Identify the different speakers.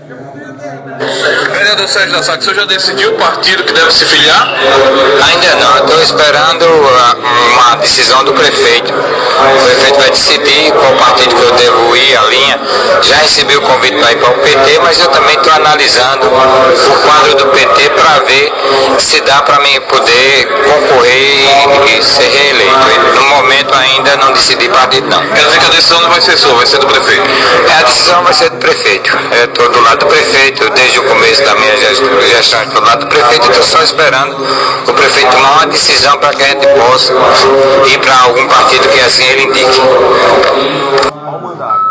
Speaker 1: Vereador Sérgio da Saca, o senhor já decidiu o partido que deve se filiar?
Speaker 2: Ainda não, estou esperando uma decisão do prefeito. O prefeito vai decidir qual partido que eu devo ir, a linha. Já recebi o convite para ir para o PT, mas eu também estou analisando o quadro do PT para ver se dá para mim poder concorrer e ser reeleito. No momento ainda não decidi partido não.
Speaker 1: Quer dizer que a decisão não vai ser sua, vai ser do prefeito?
Speaker 2: A decisão vai ser do prefeito. Eu estou do lado do prefeito, desde o começo da minha gestão estou do lado do prefeito e estou só esperando o prefeito tomar uma decisão para que a gente possa ir para algum partido que assim ele indique.
Speaker 3: Qual mandato?